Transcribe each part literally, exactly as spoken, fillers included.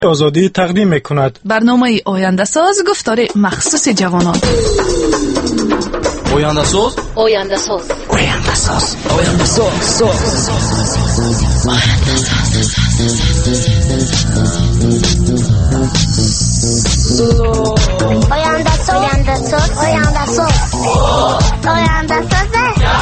آزادی تقدیم میکند. برنامه آینده ساز گفتار مخصوص جوانان. آینده ساز آینده ساز آینده ساز آینده ساز آینده ساز آینده ساز آینده ساز آینده ساز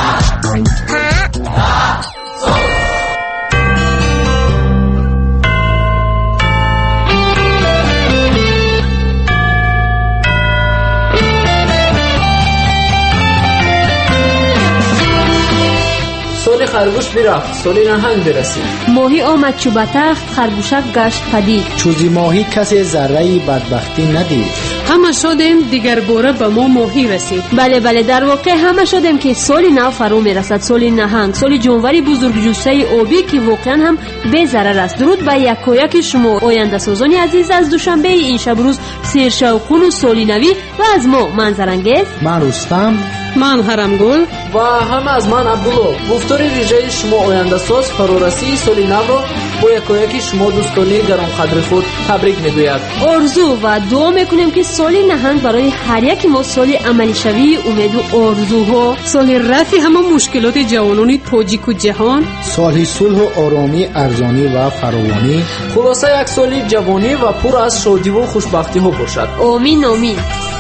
سالی خرگوش برفت، سالی نهنگ برسید. ماهی آمد چو به تخت، خرگوشک گشت پدید. چوزی ماهی کسی ذره بدبختی ندید. همه شدیم دیگر باره به ما ماهی رسید. بله بله در واقع همه شدیم که سالی نو فرو میرسد. سالی نهنگ، سالی جانوری بزرگ جثه آبی که واقعا هم بی ضرر است. درود به یکایک شما آینده سازان عزیز. از دوشنبه این شب روز سیرشوقون و سالی نوی و از ما منظرانگیز، من رستم، من حرمگل و همه از من عبدالله. گفتار ویژه شما آینده ساز فرارسی سالی نو را با یکایک شما دوستانی گران قدر خود تبریک میگوید. آرزو و دعا میکنیم که سالی نهنگ برای هر یک ما سالی عملی شوی امید و آرزوها، سالی رفع همه مشکلات جوانان تاجیک و جهان، سالی صلح و آرامی ارزانی و فراوانی، خلاصه یک سالی جوانی و پر از شادی و خوشبختی ها باشد. آمین آمین.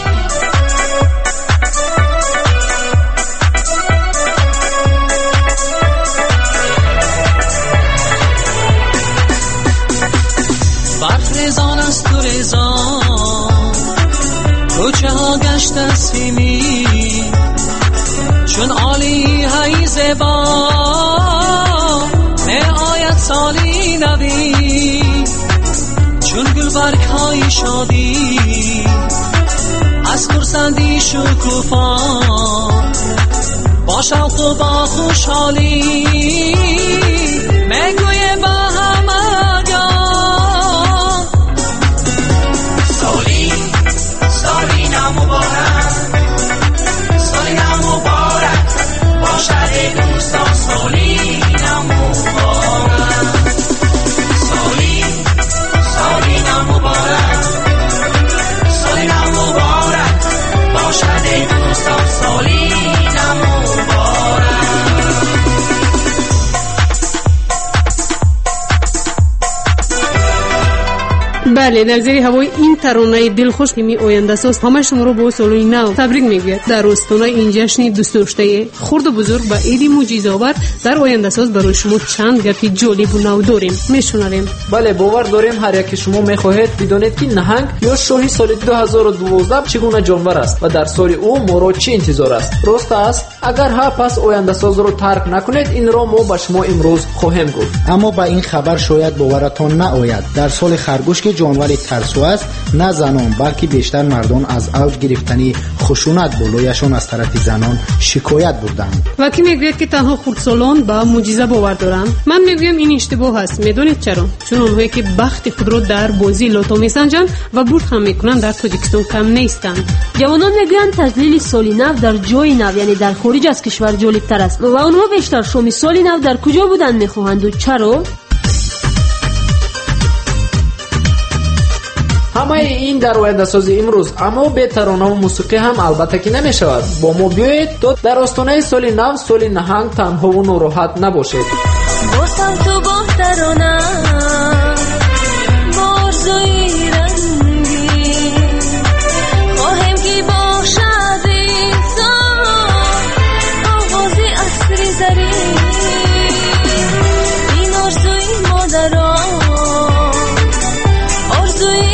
برخیزان از تو ریزان کوچه ها گشت سیمی چون عالی های زیبا می آید سالی نوی چون گل برگ های شادی از خرسندی شکوفا با شوق و با خوشحالی می گوی با همه مبارک سالی نو مبارک باشد دوستان سالی نو مبارک سالی سالی نو مبارک سالی نو مبارک باشد دوستان سالی نو مبارک. بله در زیر هوای این ترانه دلخوش که می آینده ساز همه شما رو با سالی نو تبریک میگوید. در آستانه این جشن دوست داشته خرد و بزرگ و عید معجزه‌آور در آینده ساز برای شما چند گپی جالب و نو داریم میشنویم. بله باور داریم هر یک شما میخواهید بدانید که نهنگ یا شاهی سال دو هزار و دوازده چگونه جانور است و در سال او ما را چه انتظار است. راست است؟ اگر ها پس آینده ساز رو ترک نکنید این را ما به شما امروز خواهیم گفت. اما با این خبر شاید باورتان نآید. در سال خرگوش که جانوری ترسو است، نه زنان بلکه بیشتر مردان از اوج گرفتنی خشونت بالایشان از طرف زنان شکایت بردند. و کی میگوید که تنها خردسالان با معجزه باور دارند؟ من میگویم این اشتباه است. میدونید چرا؟ چون آنهایی که بخت خود را در بازی لاتو میسنجند و برد هم میکنند در تاجیکستان کم نیستند. جوانان میگویند تجلیل سالی نو در جای نو یعنی در خارج از کشور جالب تر است. و آنها بیشتر شام سالی نو در کجا بودن میخواهند و چرا؟ همه این در آینده سازی امروز، اما به ترانه و موسیقی هم البته که نمی شود. با ما بیایید تا در آستانه سالی نو سالی نهنگ تنها و ناراحت نباشید. با صوت و با ترانه با آرزوی رنگی خواهیم که باشد انسان آغازی عصری زرین. این آرزوی مادران آرزوی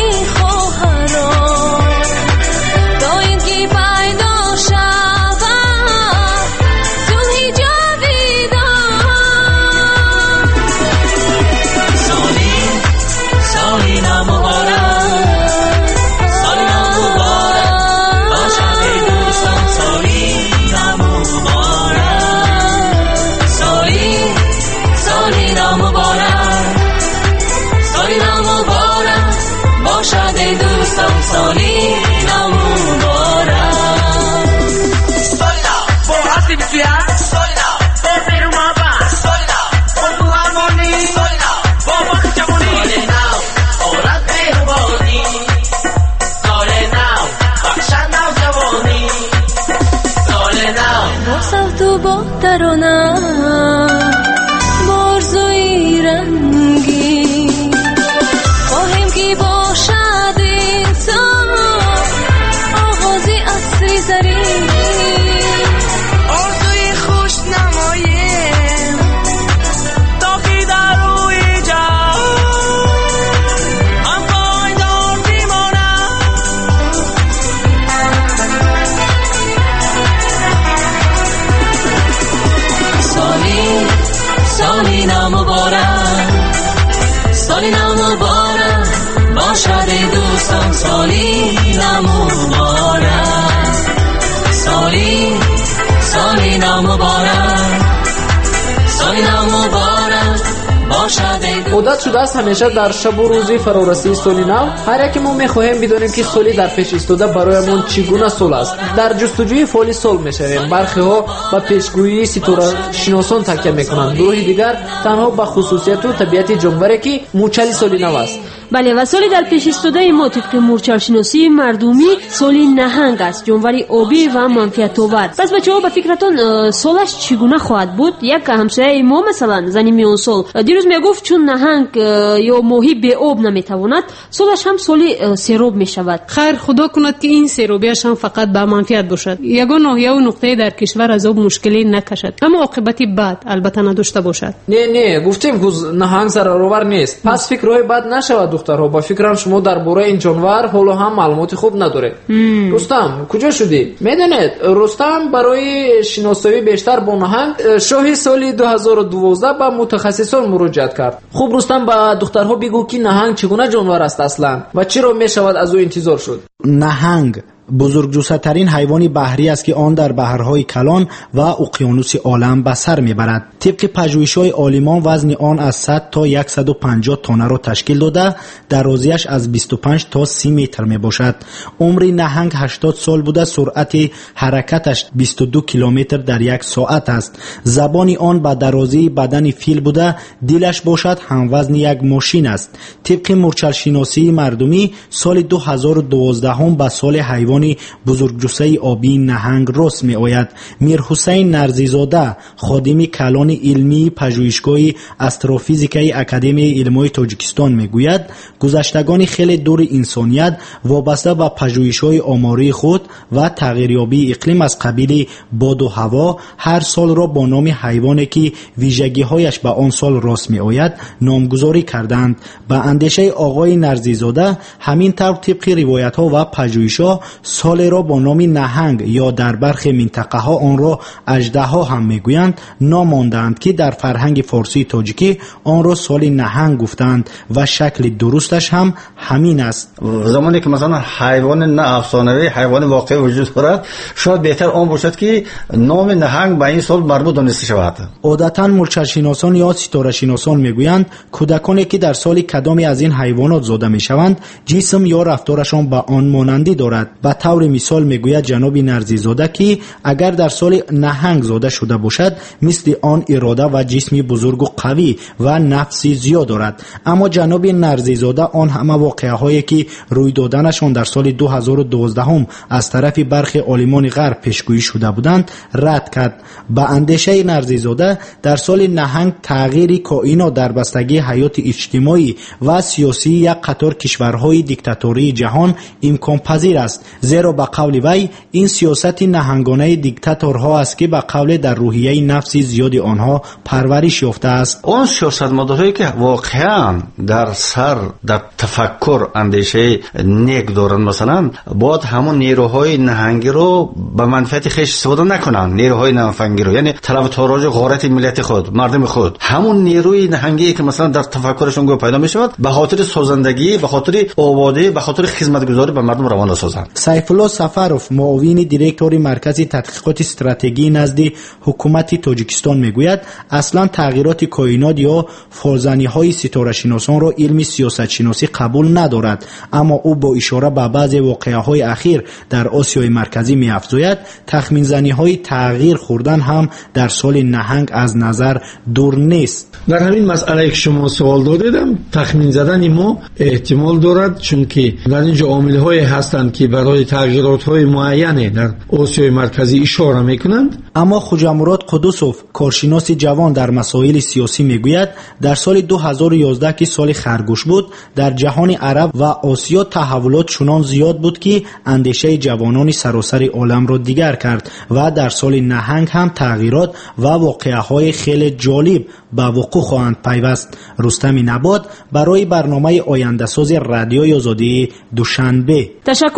سالی نمبارک سالی سالی نمبارک سالی نمبارک عادت شده است همیشه در شب و روزی فرارسی سالی نو هر یک ما میخواهیم بدونیم که سالی در پیش ایستاده برایمون چگونه سال است. در جستجوی فال سال میشویم. برخی ها با پیشگویی ستاره شناسان تکیه میکنند، گروهی دیگر تنها با خصوصیت و طبیعت جانوری که موچل سالی نو است. بله و سالی در پیش ایستاده ما طبق مورچل شناسی مردمی سالی نهنگ است، جانوری آبی و منفعت آور. پس بچه‌ها به فکرتون سالش چگونه خواهد بود؟ یک همسایه ما مثلا زنی میون سال دیروز میگفت چون نهنگ یا ماهی به آب نمیتواند سالش هم سالی سیراب میشود. خیر خدا کند که این سیرابیش هم فقط به منفعت باشد، یگان ناحیه و نقطه در کشور از آب مشکلی نکشد، اما عاقبتی بد البته نداشته باشد. نه نه گفتیم که نهنگ ضررآور نیست، پس فکرهای بد نشود دخترها. با فکرم شما درباره این جانور حالا هم معلومات خوب نداره. رستم کجا شدی؟ میدونید رستم برای شناسایی بیشتر با نهنگ شاه سال دو هزار و دوازده به متخصصان مراجعت کرد. خب رستم با دخترها بگو که نهنگ چگونه جانور است اصلا و چرا میشود از او انتظار شد؟ نهنگ بزرگجثه‌ترین حیوان بحری است که آن در بحرهای کلان و اقیانوس عالم به سر میبرد. طبق پژوهش‌های عالمان وزن آن از صد تا صد و پنجاه تن را تشکیل داده، درازیش از بیست و پنج تا سی متر میباشد. عمر نهنگ هشتاد سال بوده، سرعت حرکتش بیست و دو کیلومتر در یک ساعت است. زبان آن به درازی بدن فیل بوده، دلش باشد هم وزن یک ماشین است. طبق مورچل شناسی مردمی سال دو هزار و دوازده هم به سال حیوان بزرگجثه آبی نهنگ راست می آید. میر حسین نرزیزاده خادم کلان علمی پژوهشگاه استروفیزیکای اکادمی علمای تاجیکستان می گوید گذشتگان خیلی دور انسانیت وابسته به پژوهش‌های آماری خود و تغییریابی اقلیم از قبیل باد و هوا هر سال را با نام حیوانی که ویژگی‌هایش به آن سال راست می آید نامگذاری کردند. به اندیشه آقای نرزیزاده همین طور طبق روایت‌ها و پژوهش‌ها سال را با نام نهنگ یا در برخی منطقه ها آن را اژدها هم میگویند ناماندند که در فرهنگ فارسی تاجیکی آن را سال نهنگ گفتند و شکل درستش هم همین است. زمانی که مثلا حیوان نه افسانه‌ای حیوان واقعی وجود دارد شاید بهتر آن باشد که نام نهنگ به این سال مربوط دانسته شود. عادتا مورچل شناسان یا ستاره شناسان میگویند کودکانی که در سال کدامی از این حیوانات زاده میشوند جسم یا رفتارشان به آن مانندی دارد. به طور مثال میگوید جناب نرزیزاده که اگر در سال نهنگ زاده شده باشد مثل آن اراده و جسمی بزرگ و قوی و نفسی زیاد دارد. اما جناب نرزیزاده آن همه واقعه هایی که روی دادنشان در سال دو هزار و دوازده هم از طرف برخی عالمان غرب پیشگویی شده بودند رد کرد. به اندیشه نرزیزاده در سال نهنگ تغییر کائنات در بستگی حیات اجتماعی و سیاسی یک قطار کشورهای دیکتاتوری جهان امکان پذیر است، زیرا به قول وی این سیاست نهنگانه دیکتاتورها است که به قول در روحیه نفسی زیاد آنها پرورش یافته است. اون سیاستمدارهایی که واقعا در سر در تفکر اندیشه نیک دارن مثلا باید همون نیروهای نهنگی رو به منفعت خویش استفاده نکنن، نیروهای نهنگی رو یعنی طلب تاراج غارت ملت خود مردم خود همون نیروی نهنگی که مثلا در تفکرشون گو پیدا می شود به خاطر سازندگی به خاطر آبادی به خاطر خدمتگزاری به مردم روان سازند. سیف الله سفروف معاون دیرکتور مرکز تحقیقات استراتژی نزد حکومت تاجیکستان میگوید اصلا تغییرات کائنات یا فالزنی‌های ستاره شناسان را علم سیاست شناسی قبول ندارد، اما او با اشاره به بعضی واقعه‌های اخیر در آسیای مرکزی می‌افزاید تخمین زنی‌های تغییر خوردن هم در سال نهنگ از نظر دور نیست. در همین مسئله که شما سوال دادیدم تخمین زدن ما احتمال دارد، چون که در اینجا عامل‌های هستند که برای تغییرات‌های معینه در آسیای مرکزی اشاره می‌کنند. اما خوجا مراد قدوسوف کارشناس جوان در مسائل سیاسی میگوید در سال دو هزار و یازده که سال خرگوش بود در جهان عرب و آسیا تحولات چنان زیاد بود که اندیشه جوانان سراسر عالم را دیگر کرد و در سال نهنگ هم تغییرات و واقعه‌های خیلی جالب به وقوع خواهند پیوست. رستم نبات برای برنامه آینده ساز رادیوی آزادی دوشنبه. تشکر رستم.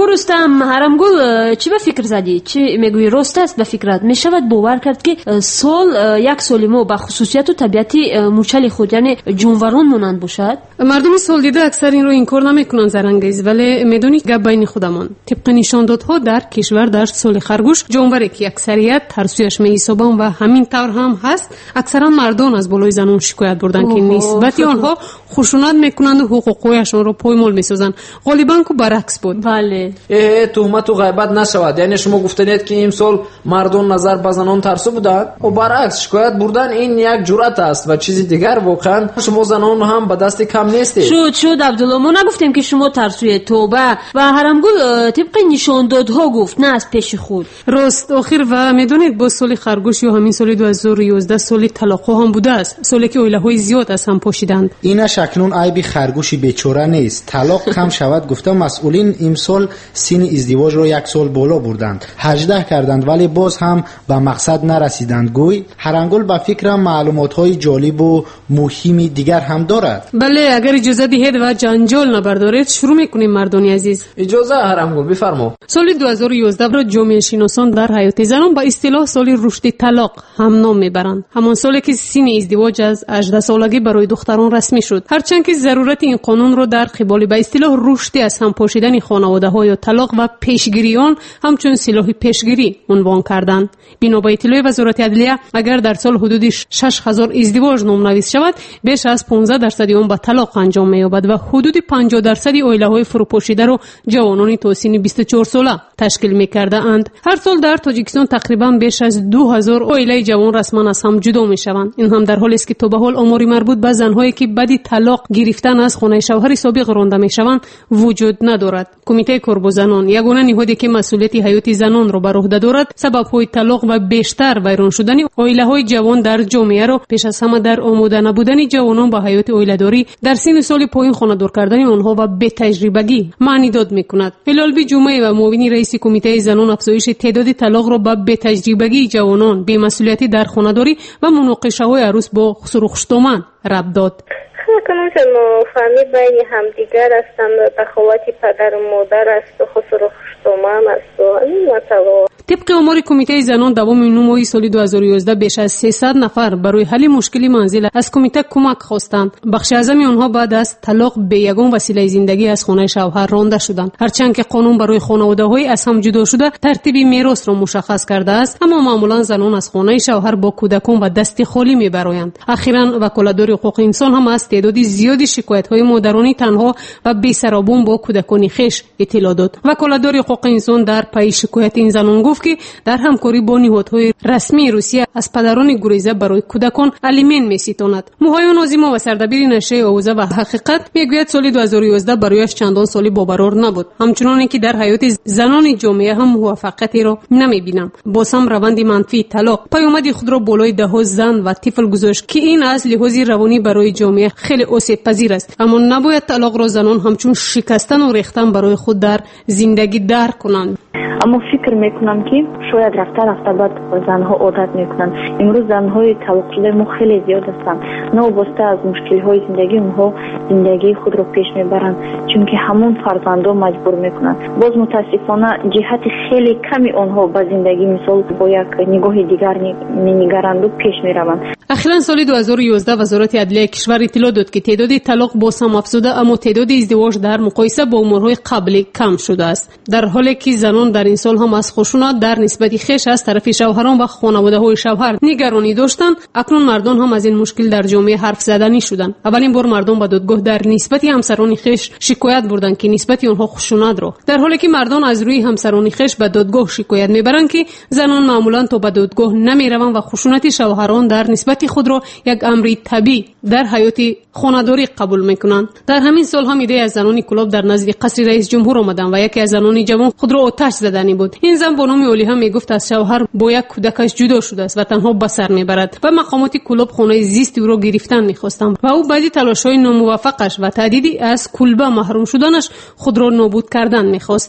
محرم گل چی به فکر زدی؟ چی میگویی راست است به فکرت؟ میشود باور کرد که سال یک سال ما به خصوصیت و طبیعتی مورچل خود یعنی جانوران مانند باشد؟ مردم سال دیده اکثر این رو انکار نمیکنن زرنگیز، ولی میدونی گپ بین خودمان. طبق نشاندادها در کشور در سال خرگوش جانوری که اکثریت ترسویش میحسابند و همین طور هم هست، اکثرا مردان از بالای زنان شکایت بردن که نسبت آنها خشونت میکنند و حقوقشان رو پایمال میسازند. غالبا کو برعکس بود. بله. اه تهمت و غیبت نشود. یعنی شما گفتنید که امسال مردان نظر به زنان ترسو بودند و برعکس شکایت بردن این یک جرأت است و چیزی دیگر. واقعا شما زنان هم به دست کم نیستید. شد شد عبدالله، ما نگفتیم که شما ترسوی. توبه. و حرمگل طبق نشاندادها گفت، نه از پیش خود. راست. آخر و میدونید با سال خرگوش یا همین سال دو هزار و یازده سال طلاق هم بوده است، سالی که اویله های زیاد از هم پاشیدند. اینش اکنون عیب خرگوشی بیچاره نیست. طلاق کم شود گفته مسئولین امسال سن ازدواج رو یک سال بالا بردند، هجده کردند، ولی باز هم به مقصد نرسیدند. گوی حرنگل به فکرم معلومات های جالب و مهمی دیگر هم دارد. بله، اگر اجازه دهید و جنجال نبردارید شروع میکنیم مردانی عزیز. اجازه حرنگل، بفرما. سال دو هزار و یازده را جامعه شناسان در حیات زنان با اصطلاح سال رشد طلاق هم نام میبرند. همان سالی که سن ازدواج از هجده سالگی برای دختران رسمی شد. هرچند که ضرورت این قانون رو در قبال به اصطلاح رشد از هم پاشیدن خانواده‌ها یا طلاق و پیشگیریان همچون سلاح پیشگیری عنوان کردند. بنا به اطلاع وزارت عدلیه، اگر در سال حدود شش هزار ازدواج نامنویس شود، بیش از پانزده درصد آن به طلاق انجام می‌یابد و حدود پنجاه درصد عائله‌های فروپاشیده را جوانان تا سن بیست و چهار ساله تشکیل می‌کردند. هر سال در تاجیکستان تقریبا بیش از دو هزار عائله جوان رسما از هم جدا می‌شوند. این هم در حالی است که تا به حال آماری مربوط به زن‌هایی که بعد طلاق گرفتن از خانه شوهر سابق رانده می‌شوند وجود ندارد. کمیته کار زنان، یگانه نهادی که مسئولیت حیات زنان را بر عهده دارد، سبب‌های طلاق و بیشتر ویران شدن عائله‌های جوان در جامعه را پیش از همه در آماده نبودن جوانان به حیات عائله‌داری، در سن سال پایین خانه‌دار کردن آنها و بی تجربگی معنی داد می‌کند. هلال بی جمعه و معاون رئیس کمیته زنان افزایش تعداد طلاق را با بی تجربگی جوانان، بی مسئولیتی در خانه‌داری و مناقشه‌های عروس با سرخشتومن ربط داد. کنون که فهمید بین همدیگر هستند، بخواتی پدر و مادر است و خسر و خشتومن است و این مطلب. طبق آمار کمیته زنان دوام نهم ماه سال دو هزار و یازده بیش از سیصد نفر برای حل مشکل منزل از کمیته کمک خواستند. بخش اعظم آنها بعد از طلاق به یگان وسیله زندگی از خانه شوهر رانده شدند. هرچند که قانون برای خانواده‌های از هم جدا شده ترتیب میراث را مشخص کرده است، اما معمولا زنان از خانه شوهر با کودکان و دست خالی میبرآیند. اخیراً وکالتدار حقوق انسان هم از تعداد زیادی شکایت‌های مادرانی تنها و بی‌سرابون با کودکان خویش اطلاع داد. وکالتدار حقوق انسان در پای شکایت این زنان گفت که در همکاری با نهادهای رسمی روسیه از پدران گریزه برای کودکان الیمن می‌ستاند. موهای نازیما و سردبیر نشریه آوازه و حقیقت میگوید سال دو هزار و یازده برایش چندان سالی باورار نبود، همچنان که در حیات زنان جامعه هم موفقیتی را نمی‌بینم. باز هم روند منفی طلاق پیامد خود را بالای ده زن و طفل گذاشت که این از لحاظ روانی برای جامعه خیلی آسیب پذیر است. اما نباید طلاق را زنان همچون شکستن و ریختن برای خود در زندگی درک کنند. اما فکر میکنم که شاید رفته رفته بعد زنها عادت میکنن. امروز زنهای طلاق شده ما خیلی زیاد هستند. نوبسته از مشکل‌های زندگی اونها زندگی خود را پیش میبرند، چون که همون فرزندان مجبور میکنن. باز متاسفانه جهت خیلی کمی آنها به زندگی مثال با یک نگاه دیگر می‌نگرند و پیش میروند. اخیراً سال دو هزار و یازده وزارت عدلیه کشور اطلاع داد که تعداد طلاق باز هم افزوده، اما تعداد ازدواج در مقایسه با امورهای قبلی کم شده است. در حالی که زنان در این سال هم از خشونت در نسبت خویش از طرف شوهران و خانواده‌های شوهر نگرانی داشتند، اکنون مردان هم از این مشکل در جامعه حرف زدنی شدند. اولین بار مردان به دادگاه در نسبت همسران خویش شکایت بردند که نسبت آنها خشونت را، در حالی که مردان از روی همسران خویش به دادگاه شکایت میبرند که زنان معمولا تا به دادگاه نمیروند و خشونت شوهران در نسبت خود را یک امر طبیعی در حیات خانه‌داری قبول میکنند. در همین سال هم ایده از زنان کلاب در نزد قصر رئیس جمهور آمدند و یکی از زنان جوان خود را آتش زدنی بود. این زن با نام اولی هم میگفت از شوهر با یک کودکش جدا شده است و تنها به سر میبرد و مقامات کلاب خانه زیست او را گرفتن میخواستند و او بعد تلاش‌های ناموفقش و تهدیدی از کلبه محروم شدنش خود را نابود کردن میخواست.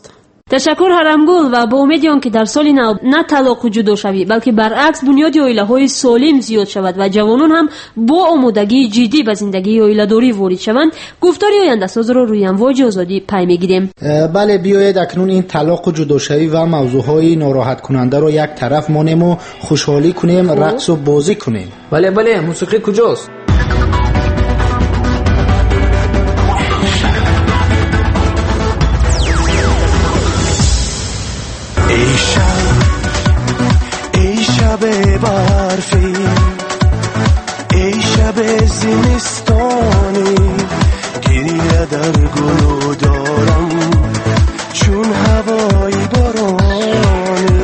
تشکر حرمگل و با امید آنکه در سال نو نه طلاق و جداشوی بلکه برعکس بنیاد عائله‌های سالم زیاد شود و جوانان هم با آمادگی جدی به زندگی عائله‌داری وارد شوند، گفتاری آینده ساز را روی امواج آزادی پی می‌گیریم. بله، بیایید اکنون این طلاق و جداشوی و موضوعهای ناراحت کننده رو یک طرف مانیم و خوشحالی کنیم، رقص و بازی کنیم. بله بله، موسیقی کجاست؟ ای شب ای شب برفی، ای شب زمستانی، گریه در گلو دارم چون هوای بارانی،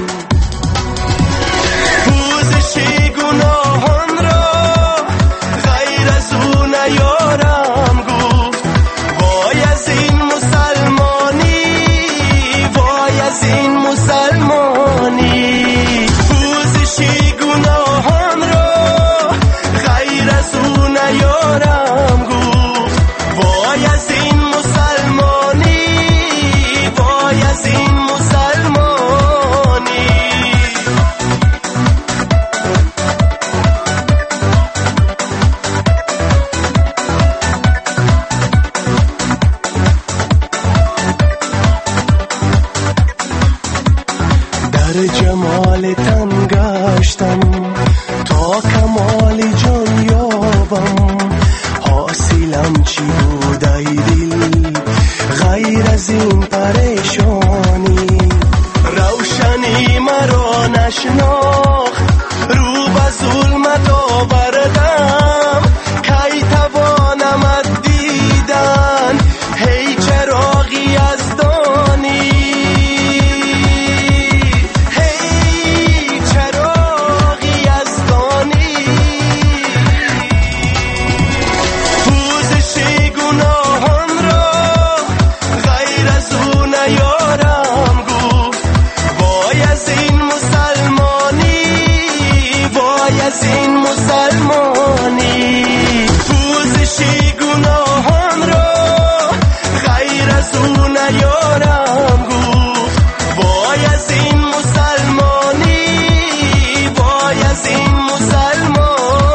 پوزش گناهان را غیر از او نیارم گفت، وای از این مسلمانی، وای از این مسلمانی، پوزش گناهان را غیر از او نیارم گفت، وای از این مسلمانی، وای از این مسلمانی. در جمال تن گشتم تا کمال جان یابم، حاصلم چی بود ای دل غیر از این پریشانی، روشنی مرا نشناخت رو به ظلمت آوردم، کی توانم از دیدن هی چراغی از دانی، هی چراغی از دانی، پوزش گناهان را غیر از او نیارم گفت، وای از این مسلمانی، وای از این مسلمانی، پوزش گناهان را غیر از او نیارم گفت، وای از این مسلمانی، وای از این مسلمانی.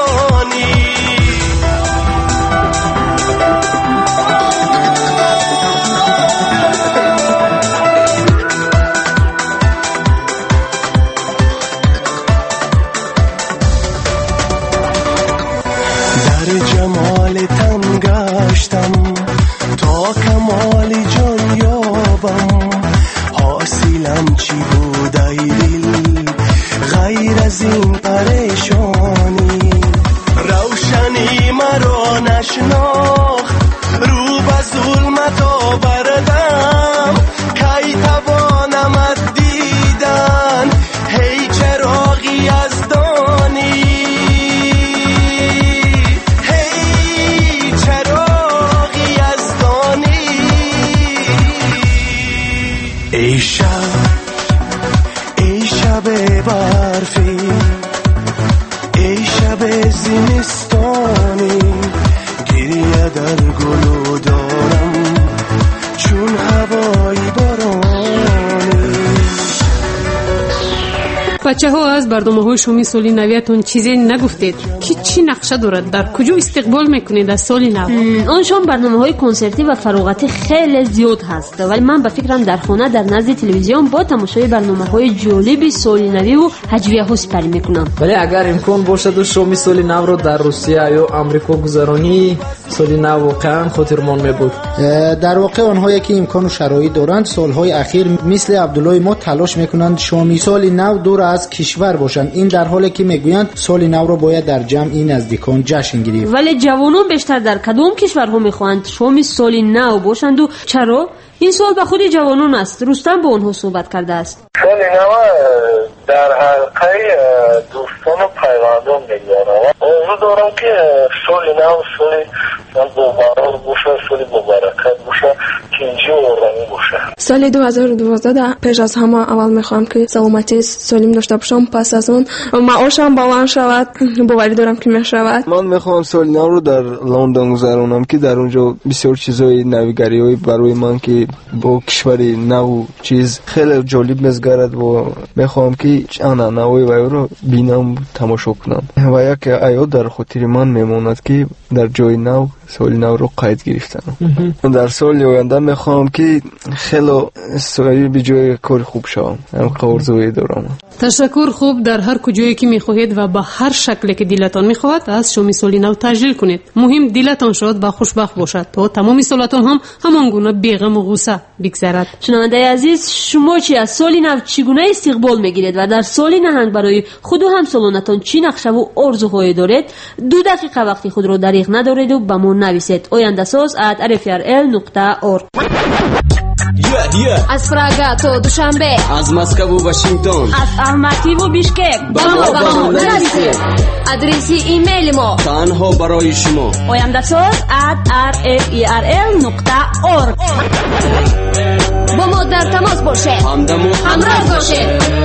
در جمال تن گشتم تا کمال جان یابم، حاصلم چی بود ای دل غیر از این پریشانی، روشنی مرا نشناخت رو به ظلمت آوردم، کی توانم از دیدن هی چراغی از دانی، هی چراغی از دانی. ای شب ای شب برفی، ای شب زمستانی، گریه در گلو دارم چون هوای بارانی. بچه ها از برنامه های شومی سالی نویتون چیزی نگفتید که چی نقشه دارد؟ در کجا استقبال میکنید از سال نو؟ آنشان برنامه های کنسرتی و فراغتی خیلی زیاد هست، ولی من به فکرم در خانه در نزد تلویزیون با تماشای برنامه های جالب سال نوی و هجویه ها سپری میکنم. ولی اگر امکان باشد و شومی سال نو رو در روسیه یا آمریکا گذرانی، سال نو واقعا خاطرمان میبود. در واقع آنهایی که امکان و شرایط دارند سالهای اخیر مثل عبدالله ما تلاش میکنند شومی سال نو دور از کشور باشند، این در حالی که میگویند سال نو رو باید در جمع نزدیکان جشن گرفت. ولی جوانان بیشتر در کدام کشورها میخواهند شومی سال نو باشند و چرا؟ این سوال به خود جوانان است. رستم با آنها صحبت کرده است. سال نو در حلقه دوستان و پیوندان میگذارم. آرزو دارم که سال نو سال با برار باشه، سال با برکت باشه، که اینجا آرمی باشه. سال دو هزار و دوازده پیش از همه اول میخوام که سلامتی سالم داشته باشم، پس از اون معاشم بلند شود، باوری دارم که میشود. من میخوام سال نو رو در لندن گذرونم که در اونجا بسیار چیزای نویگری برای من که با کشوری نو چیز خیلی جالب میزگرد و میخوام که انا نوی و رو بینم، تماشا کنم و یک ایاد در خاطر من میماند که در جای نو سال نو رو قید گرفتم. در سال آینده میخوام که خیلی سوی به جای کار خوب شوم. هم قرضوی دارم. تشکر. خوب، در هر کجایی که میخواهید و با هر شکلی که دلتان میخواهد از شام سال نو تجلیل کنید. مهم دلتان شاد و خوشبخت باشد تا تمام سالتان هم همان گونه بی‌غم و غصه بگذرد. شنونده عزیز، شما چی از سال نو چگونه استقبال میگیرید و در سال نهنگ برای خود و همسالانتان چی نقشه و آرزوهایی دارید؟ دو دقیقه وقتی خود رو دریغ ندارید و به ما نویسید. oyandasaz at r f r l nokta org. از پراگا تا دوشنبه، از مسکو و واشنگتن، از الماتی و بیشکک با ما با ما بنویسید. آدرس ایمیل ما تنها برای شما oyandasaz at r f r l nokta org. با ما در تماس باشید، همراه باشید.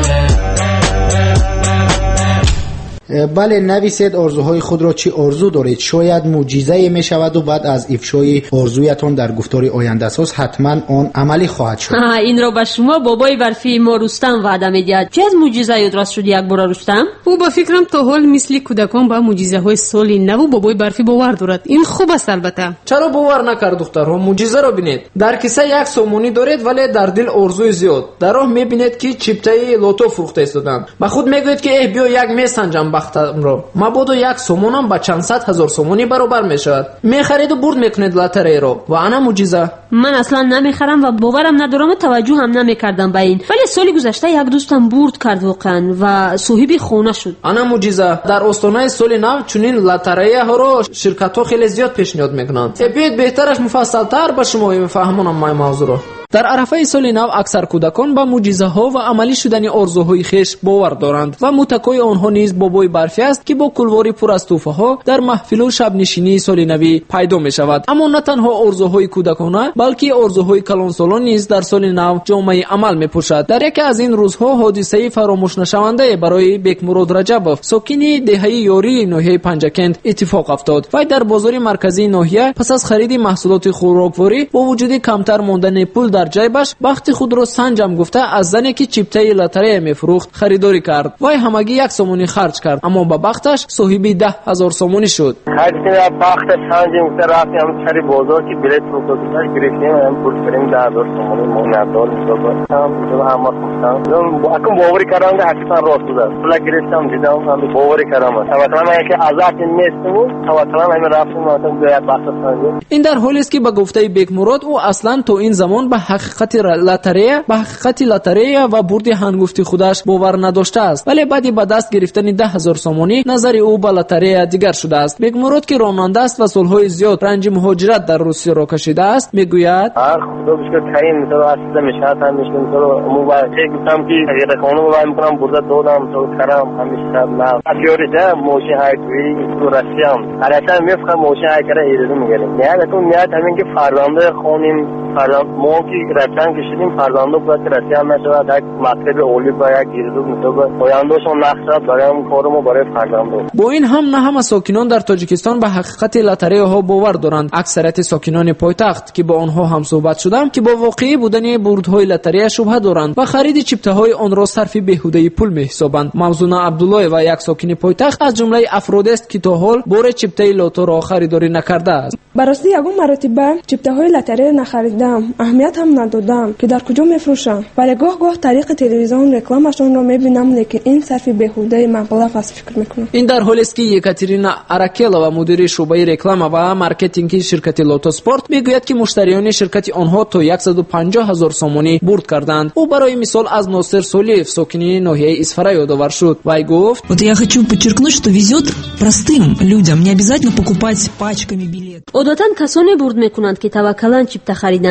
بله، نویسید آرزوهای خود را. چی آرزو دارید؟ شاید معجزه می شود و بعد از افشای آرزویتان در گفتار آینده ساز حتما آن عملی خواهد شد. این را به شما بابای برفی ما رستم وعده میدهد. چه از معجزه یاد راست شد یک بار رستم؟ او با فکرم تا حال مثل کودکان با معجزه های سال نو بابای برفی باور دارد. این خوب است. البته چرا باور نکرد دخترها؟ معجزه را بینید. در کیسه یک سومونی دارید ولی در دل آرزوی زیاد. در راه میبینید که چیپتای لوتو فروخته ایستادند. با خود میگوید که ای بیا یک میسنجم بختم را. مبادا یک سومونم با چند صد هزار سومونی برابر میشود. میخرید و برد میکنید لاتری رو و انا معجزه. من اصلا نمیخرم و باورم ندارم و توجه هم نمیکردم به این. ولی سال گذشته یک دوستم برد کرد واقعا و صاحب خونه شد. انا معجزه. در استانهای سال نو چنین لاتری ها رو شرکت ها خیلی زیاد پیشنهاد میکنند. بیاید بهترش مفصل تر به شما میفهمونم ما موضوع رو. در عرفه سال نو اکثر کودکان با معجزه ها و عملی شدن آرزوهای خیش باور دارند و متکای آنها نیز بابای برفی است که با کلواری پر از توفه ها در محفل و شب نشینی سال نوی پیدا می شود. اما نه تنها آرزوهای کودکانه بلکه آرزوهای کلانسالان نیز در سال نو جامعه عمل می پوشد. در یکی از این روزها حادثه فراموش نشونده برای بیکمراد رجبوف ساکن دهه یاری ناحیه پنجکند اتفاق افتاد و در بازار مرکزی ناحیه پس از خرید محصولات خوراکواری با وجود کمتر ماندن پول در جیبش وقتی خود رو سنجم گفته از زنی که چیپتای لاتری میفروخت خریداری کرد. وای همگی یک سومونی خرج کرد اما با بختش صاحب ده هزار سومونی شد. خرید بخت سنجم گفته رفتیم هم سری بازار که بلیط فروختیم گرفتیم هم پول فریم ده هزار سومونی مونتال میشد. هم جو هم گفتم با اکم باوری کردم که حقیقتا راست بود. پول گرفتم دیدم هم باوری کردم. مثلا من که آزاد نیستم مثلا من رفتم مثلا به بخت سنجم. این در حالی است که با گفته بیک مراد او اصلا تو این زمان به حقیقت لاتری به حقیقت لاتری و برد هنگفتی خودش باور نداشته است. ولی بعدی با دست گرفتن ده هزار سومونی نظر او به لاتری دیگر شده است. بیک مراد که راننده است و سالهای زیاد رنج مهاجرت در روسیه را کشیده است میگوید هر خدا بشکر کریم مثلا اصلا میشات هم میشه مثلا موبایل گفتم که اگه قانون رو میکنم برد دادم تو کارم همیشه نه افیوری ده موشی های توی روسیه هم البته میفهم موشی های کرده ایران میگیریم نه تو میاد همین که فرزنده خونیم فرزند ما که رفتن کشیدیم فرزندو بود که رسیه هم نشود یک مطلب اولی با یک گیردو مثلا پایاندوشون نقصد برای اون کارمو برای فرزندو. با این هم نه همه ساکنان در تاجیکستان به حقیقت لاتری ها باور دارند. اکثریت ساکنان پایتخت که با آنها هم صحبت شدم که با واقعی بودن بردهای لاتری شبهه دارند و خرید چیپته های آن را صرف بیهوده پول میحسابند. موزون عبدالله و یک ساکن پایتخت از جمله افراد است که تا حال بار چیپته لاتو را خریداری نکرده است. براستی یگون مرتبه چیپته های لاتری نخریدم، اهمیت هم ندادم که در کجا میفروشن، ولی گاه گاه طریق تلویزیون رکلامشون رو میبینم لیکن این صرف بیهوده مبلغ است فکر میکنم. این در حالی است که یکاترینا اراکلا و مدیر شعبه رکلام و مارکتینگ شرکت لوتو سپورت میگوید که مشتریان شرکت آنها تا صد و پنجاه هزار سومونی برد کردند. او برای مثال از ناصر سولیف ساکن ناحیه اصفهان یادآور شد و گفت Вот я хочу подчеркнуть, что везет простым людям, не обязательно покупать пачками билет. عادتاً کسانی برد میکنند که توکلاً چیپته خریدن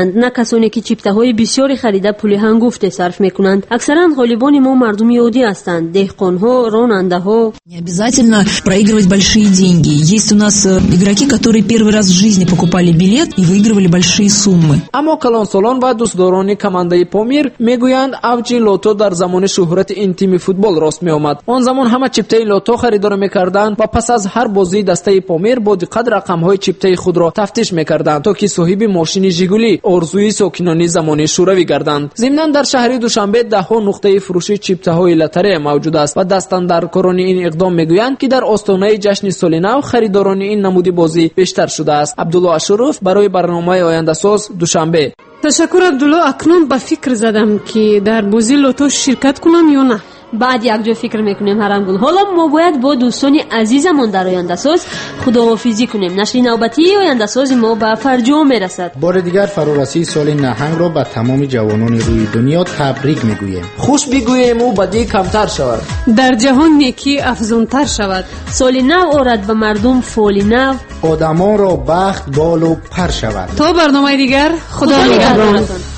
میگویند، نه کسانی که چیپته های بسیاری خریده پول هنگفته صرف میکنند. اکثرا غالبان ما مردم عادی هستند، دهقان ها، راننده ها. Не обязательно проигрывать большие деньги. Есть у нас игроки, которые первый раз в жизни покупали билет и выигрывали большие суммы. اما کلانسالان و دوستداران کمانده پامیر میگویند اوج لوتو در زمان شهرت این تیم فوتبال راست می آمد. آن زمان همه چیپته لوتو خریدار میکردند و پس از هر بازی دسته پامیر با دقت رقم‌های چیپته خود را تفتیش میکردند تا که صاحب ماشین ژیگولی آرزوی ساکنان زمانی شوروی گردند. ضمناً در شهر دوشنبه ده ها نقطه فروش چیپته های لاتاری موجود است و دستاندرکاران این اقدام میگویند که در آستانه جشن سال نو خریداران این نمودی بازی بیشتر شده است. عبدالله اشرف برای برنامه آینده ساز دوشنبه. تشکر عبدالله. اکنون به فکر زدم که در بازی لوتو شرکت کنم یا نه. بعد یک جا فکر میکنیم هرنگول. حالا ما باید با دوستان عزیزمون در آینده ساز خداحافظی کنیم. نشر نوبتی آینده ساز ما به فرجام میرسد. بار دیگر فرارسی سال نهنگ را به تمام جوانان روی دنیا تبریک میگوییم. خوش بگوییم و بدی کمتر شود. در جهان نیکی افزونتر شود. سال نو آرد به مردم فال نو. آدمان را بخت بال و پر شود. تا برنامه دیگر خدا نگهدارتان.